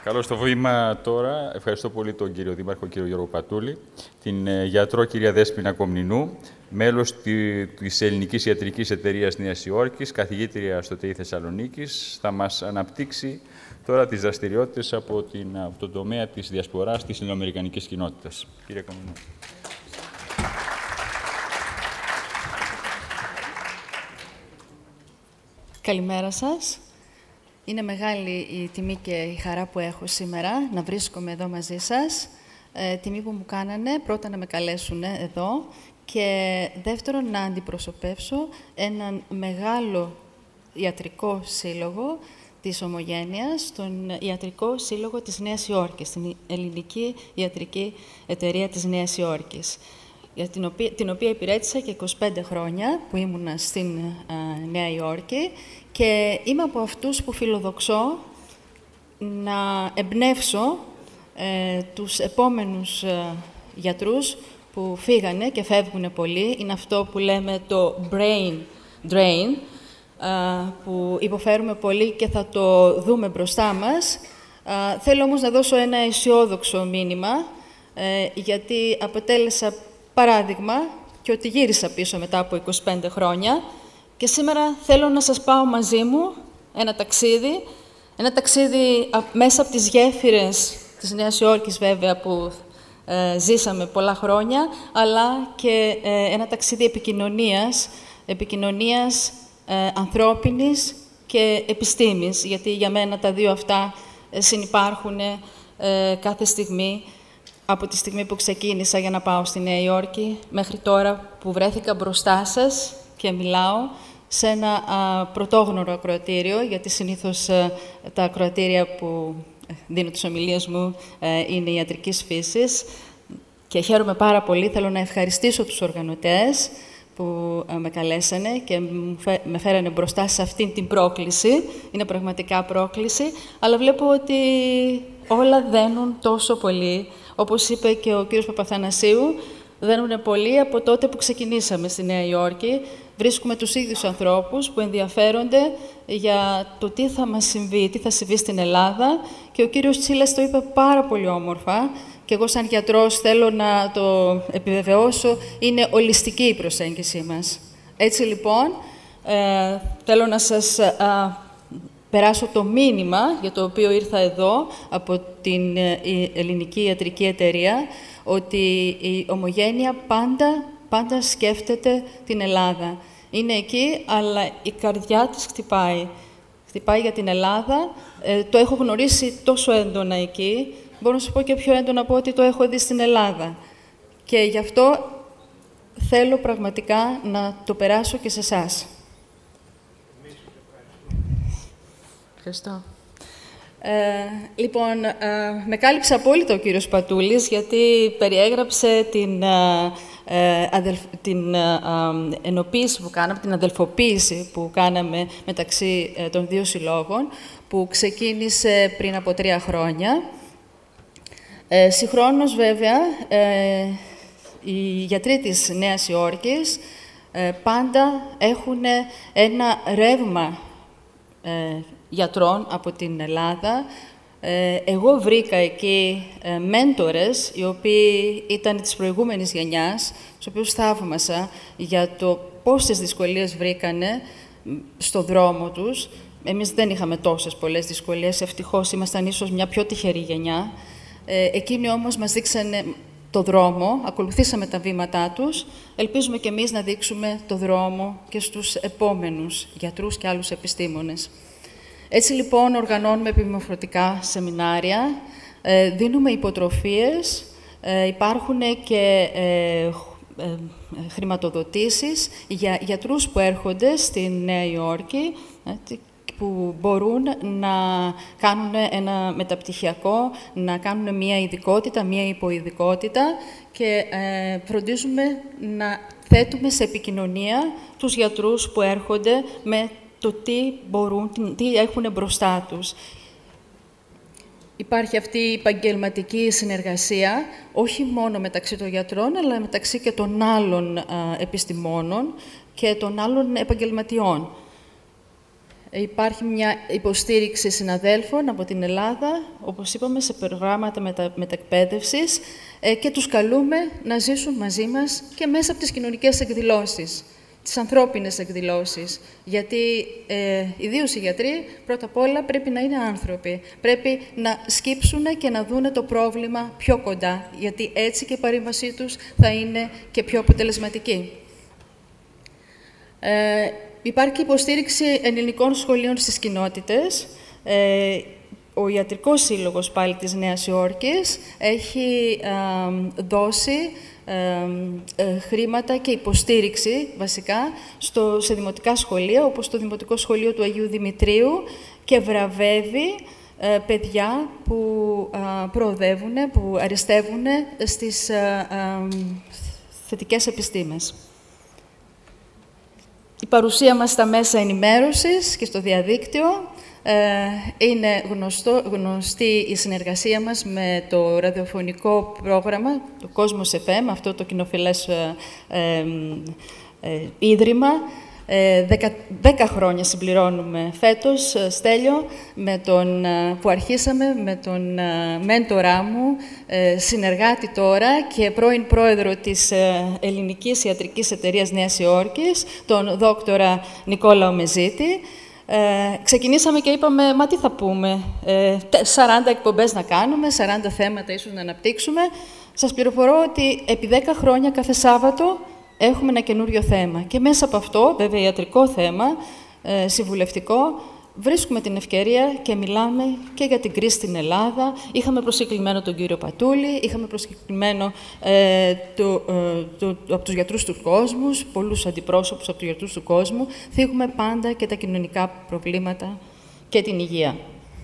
Καλώ στο βήμα τώρα. Ευχαριστώ πολύ τον κύριο Δήμαρχο, κύριο Γιώργο Πατούλη, την γιατρό κυρία Δέσποινα Κομνηνού, μέλος της Ελληνικής Ιατρικής Εταιρείας Νέας Υόρκης, καθηγήτρια στο ΤΕΙ Θεσσαλονίκης. Θα μας αναπτύξει τώρα τις δραστηριότητες από τον τομέα της διασποράς της ελληνοαμερικανικής κοινότητας. Κύριε Κομνηνού. Καλημέρα σας. Είναι μεγάλη η τιμή και η χαρά που έχω σήμερα να βρίσκομαι εδώ μαζί σας. Τιμή που μου κάνανε πρώτα να με καλέσουν εδώ και δεύτερον να αντιπροσωπεύσω έναν μεγάλο ιατρικό σύλλογο της Ομογένειας, τον Ιατρικό Σύλλογο της Νέας Υόρκης, την Ελληνική Ιατρική Εταιρεία της Νέας Υόρκης, για την οποία υπηρέτησα και 25 χρόνια που ήμουνα στην Νέα Υόρκη και είμαι από αυτούς που φιλοδοξώ να εμπνεύσω τους επόμενους γιατρούς που φύγανε και φεύγουν πολλοί. Είναι αυτό που λέμε το brain drain, που υποφέρουμε πολύ και θα το δούμε μπροστά μας. Θέλω όμως να δώσω ένα αισιόδοξο μήνυμα, γιατί αποτέλεσα παράδειγμα και ότι γύρισα πίσω μετά από 25 χρόνια και σήμερα θέλω να σας πάω μαζί μου ένα ταξίδι μέσα από τις γέφυρες της Νέας Υόρκης βέβαια που ζήσαμε πολλά χρόνια, αλλά και ένα ταξίδι επικοινωνίας ανθρώπινης και επιστήμης, γιατί για μένα τα δύο αυτά συνυπάρχουν κάθε στιγμή, από τη στιγμή που ξεκίνησα για να πάω στη Νέα Υόρκη, μέχρι τώρα που βρέθηκα μπροστά σας και μιλάω σε ένα πρωτόγνωρο ακροατήριο, γιατί συνήθως τα ακροατήρια που δίνω τις ομιλίες μου είναι ιατρικής φύσης και χαίρομαι πάρα πολύ. Θέλω να ευχαριστήσω τους οργανωτές που με καλέσανε και με φέρανε μπροστά σε αυτήν την πρόκληση. Είναι πραγματικά πρόκληση, αλλά βλέπω ότι όλα δένουν τόσο πολύ. Όπως είπε και ο κύριος Παπαθανασίου, δένουν πολύ από τότε που ξεκινήσαμε στη Νέα Υόρκη. Βρίσκουμε τους ίδιους ανθρώπους που ενδιαφέρονται για το τι θα μας συμβεί, τι θα συμβεί στην Ελλάδα. Και ο κύριος Τσίλας το είπε πάρα πολύ όμορφα και εγώ σαν γιατρός θέλω να το επιβεβαιώσω, είναι ολιστική η προσέγγιση μας. Έτσι λοιπόν, θέλω να σας περάσω το μήνυμα για το οποίο ήρθα εδώ από την Ελληνική Ιατρική Εταιρεία, ότι η Ομογένεια πάντα σκέφτεται την Ελλάδα. Είναι εκεί, αλλά η καρδιά της χτυπάει. Χτυπάει για την Ελλάδα. Το έχω γνωρίσει τόσο έντονα εκεί. Μπορώ να σου πω και πιο έντονα από ότι το έχω δει στην Ελλάδα. Και γι' αυτό θέλω πραγματικά να το περάσω και σε εσάς. Ευχαριστώ. Λοιπόν, με κάλυψε απόλυτα ο κύριος Πατούλης, γιατί περιέγραψε την ενοποίηση που κάναμε, την αδελφοποίηση που κάναμε μεταξύ των δύο συλλόγων, που ξεκίνησε πριν από 3 χρόνια. Συγχρόνως, βέβαια, οι γιατροί της Νέας Υόρκης πάντα έχουν ένα ρεύμα γιατρών από την Ελλάδα. Εγώ βρήκα εκεί μέντορες, οι οποίοι ήταν της προηγούμενης γενιάς, τους οποίους θαύμασα για το πόσες δυσκολίες βρήκανε στο δρόμο τους. Εμείς δεν είχαμε τόσες πολλές δυσκολίες, ευτυχώς ήμασταν ίσως μια πιο τυχερή γενιά. Εκείνοι όμως μας δείξανε το δρόμο, ακολουθήσαμε τα βήματά τους. Ελπίζουμε και εμείς να δείξουμε το δρόμο και στους επόμενους γιατρούς και άλλους επιστήμονες. Έτσι λοιπόν οργανώνουμε επιμορφωτικά σεμινάρια, δίνουμε υποτροφίες, υπάρχουν και χρηματοδοτήσεις για γιατρούς που έρχονται στη Νέα Υόρκη, που μπορούν να κάνουν ένα μεταπτυχιακό, να κάνουν μία ειδικότητα, μία υποειδικότητα και φροντίζουμε να θέτουμε σε επικοινωνία τους γιατρούς που έρχονται με το τι μπορούν, τι έχουν μπροστά τους. Υπάρχει αυτή η επαγγελματική συνεργασία, όχι μόνο μεταξύ των γιατρών, αλλά μεταξύ και των άλλων επιστημόνων και των άλλων επαγγελματιών. Υπάρχει μια υποστήριξη συναδέλφων από την Ελλάδα, όπως είπαμε, σε προγράμματα μεταεκπαίδευσης και τους καλούμε να ζήσουν μαζί μας και μέσα από τις κοινωνικές εκδηλώσεις, τις ανθρώπινες εκδηλώσεις. Γιατί ιδίως οι γιατροί, πρώτα απ' όλα, πρέπει να είναι άνθρωποι. Πρέπει να σκύψουν και να δούνε το πρόβλημα πιο κοντά, γιατί έτσι και η παρέμβασή τους θα είναι και πιο αποτελεσματική. Υπάρχει υποστήριξη ελληνικών σχολείων στις κοινότητες. Ο Ιατρικός Σύλλογος πάλι της Νέας Υόρκης έχει δώσει χρήματα και υποστήριξη, βασικά, σε δημοτικά σχολεία, όπως το Δημοτικό Σχολείο του Αγίου Δημητρίου, και βραβεύει παιδιά που προοδεύουν, που αριστεύουν στις θετικές επιστήμες. Η παρουσία μας στα μέσα ενημέρωσης και στο διαδίκτυο, είναι γνωστή η συνεργασία μας με το ραδιοφωνικό πρόγραμμα, το Cosmos FM, αυτό το κοινοφιλές ίδρυμα. 10 χρόνια συμπληρώνουμε φέτος, Στέλιο, που αρχίσαμε με τον μέντορά μου, συνεργάτη τώρα και πρώην πρόεδρο της Ελληνικής Ιατρικής Εταιρείας Νέας Υόρκης, τον δόκτορα Νικόλαο Μεζίτη. Ξεκινήσαμε και είπαμε, μα τι θα πούμε, 40 εκπομπές να κάνουμε, 40 θέματα ίσως να αναπτύξουμε. Σας πληροφορώ ότι επί 10 χρόνια κάθε Σάββατο έχουμε ένα καινούριο θέμα. Και μέσα από αυτό, βέβαια ιατρικό θέμα, συμβουλευτικό, βρίσκουμε την ευκαιρία και μιλάμε και για την κρίση στην Ελλάδα. Είχαμε προσκεκλημένο τον κύριο Πατούλη, είχαμε προσκεκλημένο από τους γιατρούς του κόσμου, πολλούς αντιπρόσωπους από τους γιατρούς του κόσμου. Θίγουμε πάντα και τα κοινωνικά προβλήματα και την υγεία.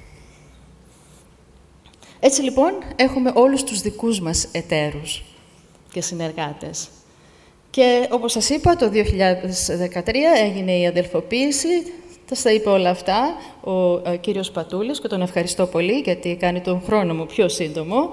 Έτσι λοιπόν, έχουμε όλους τους δικούς μας εταίρους και συνεργάτες. Και όπως σας είπα, το 2013 έγινε η αδελφοποίηση. Θα τα είπε όλα αυτά ο κύριος Πατούλης και τον ευχαριστώ πολύ γιατί κάνει τον χρόνο μου πιο σύντομο.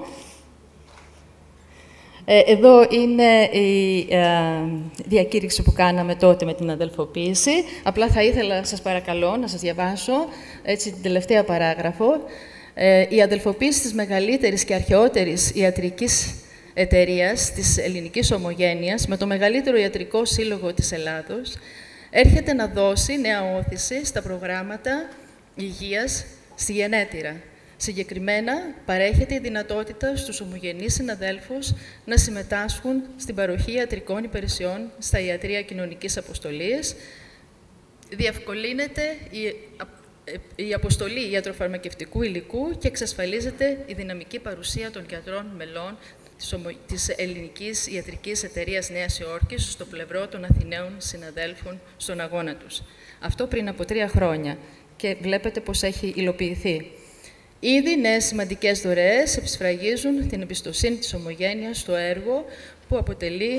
Εδώ είναι η διακήρυξη που κάναμε τότε με την αδελφοποίηση. Απλά θα ήθελα, σας παρακαλώ, να σας διαβάσω έτσι την τελευταία παράγραφο. Η αδελφοποίηση της μεγαλύτερης και αρχαιότερης ιατρικής εταιρείας της ελληνικής ομογένειας με το μεγαλύτερο ιατρικό σύλλογο της Ελλάδος έρχεται να δώσει νέα όθηση στα προγράμματα υγείας στη γενέτειρα. Συγκεκριμένα, παρέχεται η δυνατότητα στους ομογενείς συναδέλφους να συμμετάσχουν στην παροχή ιατρικών υπηρεσιών στα ιατρεία κοινωνικής αποστολής. Διευκολύνεται η αποστολή ιατροφαρμακευτικού υλικού και εξασφαλίζεται η δυναμική παρουσία των γιατρών μελών της Ελληνικής Ιατρικής Εταιρείας Νέας Υόρκης στο πλευρό των Αθηναίων συναδέλφων στον αγώνα τους. Αυτό πριν από 3 χρόνια και βλέπετε πώς έχει υλοποιηθεί. Ήδη νέες σημαντικές δωρεές επισφραγίζουν την εμπιστοσύνη της ομογένειας στο έργο που αποτελεί,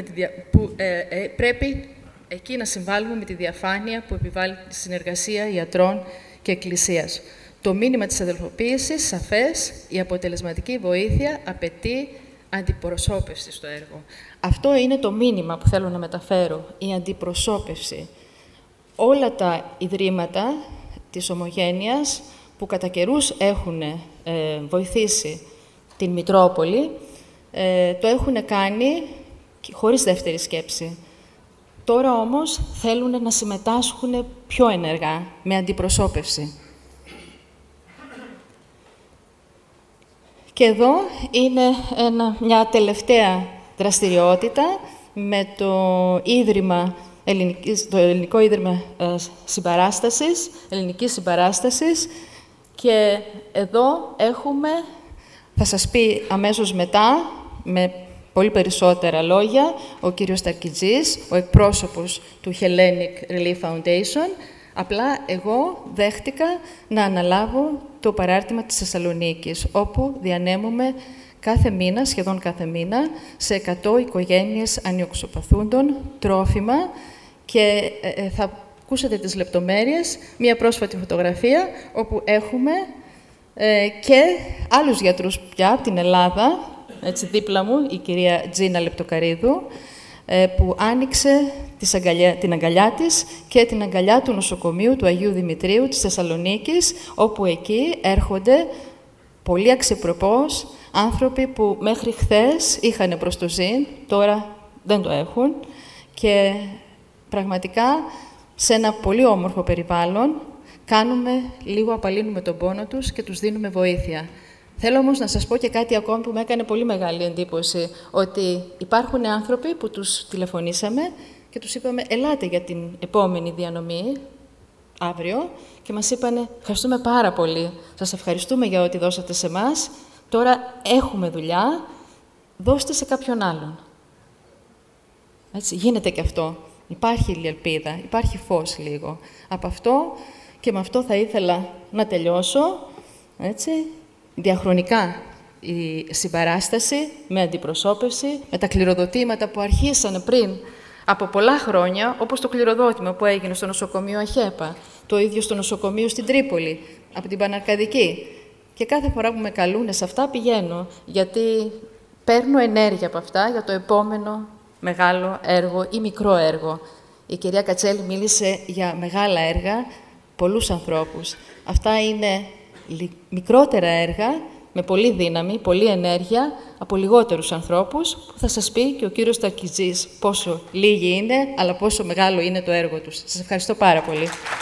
πρέπει εκεί να συμβάλλουμε με τη διαφάνεια που επιβάλλει τη συνεργασία ιατρών και εκκλησίας. Το μήνυμα της αδελφοποίησης, σαφές, η αποτελεσματική βοήθεια απαιτεί αντιπροσώπευση στο έργο. Αυτό είναι το μήνυμα που θέλω να μεταφέρω, η αντιπροσώπευση. Όλα τα ιδρύματα της ομογένειας που κατά καιρούς έχουν βοηθήσει την Μητρόπολη, το έχουν κάνει χωρίς δεύτερη σκέψη. Τώρα όμως θέλουν να συμμετάσχουν πιο ενεργά, με αντιπροσώπευση. Και εδώ είναι μια τελευταία δραστηριότητα με το Ελληνικό Ίδρυμα Ελληνικής Συμπαράστασης. Και εδώ έχουμε, θα σας πει αμέσως μετά, με πολύ περισσότερα λόγια, ο κύριος Ταρκιτζής, ο εκπρόσωπος του Hellenic Relief Foundation. Απλά εγώ δέχτηκα να αναλάβω το παράρτημα της Θεσσαλονίκης, όπου διανέμουμε κάθε μήνα, σχεδόν κάθε μήνα, σε 100 οικογένειες ανιοξοπαθούντων τρόφιμα και θα ακούσατε τις λεπτομέρειες, μία πρόσφατη φωτογραφία, όπου έχουμε και άλλους γιατρούς πια από την Ελλάδα, έτσι δίπλα μου, η κυρία Τζίνα Λεπτοκαρίδου, που άνοιξε την αγκαλιά της και την αγκαλιά του νοσοκομείου του Αγίου Δημητρίου της Θεσσαλονίκης, όπου εκεί έρχονται πολύ αξιοπρεπώς άνθρωποι που μέχρι χθες είχαν προστοζήν, τώρα δεν το έχουν, και πραγματικά σε ένα πολύ όμορφο περιβάλλον απαλύνουμε τον πόνο τους και τους δίνουμε βοήθεια. Θέλω όμως να σας πω και κάτι ακόμη που με έκανε πολύ μεγάλη εντύπωση, ότι υπάρχουν άνθρωποι που τους τηλεφωνήσαμε και τους είπαμε «Ελάτε για την επόμενη διανομή, αύριο», και μας είπανε «Ευχαριστούμε πάρα πολύ, σας ευχαριστούμε για ό,τι δώσατε σε εμάς, τώρα έχουμε δουλειά, δώστε σε κάποιον άλλον». Έτσι, γίνεται και αυτό. Υπάρχει ελπίδα, υπάρχει φως λίγο. Από αυτό και με αυτό θα ήθελα να τελειώσω, έτσι, διαχρονικά η συμπαράσταση με αντιπροσώπευση, με τα κληροδοτήματα που αρχίσανε πριν από πολλά χρόνια, όπως το κληροδότημα που έγινε στο νοσοκομείο Αχέπα, το ίδιο στο νοσοκομείο στην Τρίπολη, από την Παναρκαδική. Και κάθε φορά που με καλούνε σε αυτά πηγαίνω, γιατί παίρνω ενέργεια από αυτά για το επόμενο μεγάλο έργο ή μικρό έργο. Η κυρία Κατσέλη μίλησε για μεγάλα έργα, πολλούς ανθρώπους. Αυτά είναι μικρότερα έργα, με πολύ δύναμη, πολύ ενέργεια, από λιγότερους ανθρώπους, που θα σας πει και ο κύριος Ταρκιτζής πόσο λίγοι είναι, αλλά πόσο μεγάλο είναι το έργο τους. Σας ευχαριστώ πάρα πολύ.